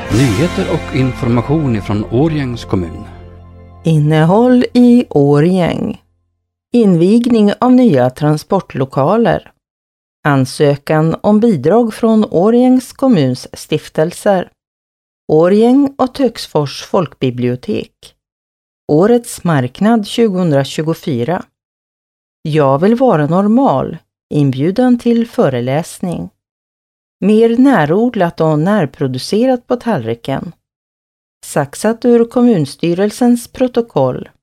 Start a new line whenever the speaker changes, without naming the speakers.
Nyheter och information ifrån Årjängs kommun.
Innehåll i Årjäng. Invigning av nya transportlokaler. Ansökan om bidrag från Årjängs kommuns stiftelser. Årjäng och Töcksfors folkbibliotek. Årets marknad 2024. Jag vill vara normal. Inbjudan till föreläsning. Mer närodlat och närproducerat på tallriken. Saxat ur kommunstyrelsens protokoll.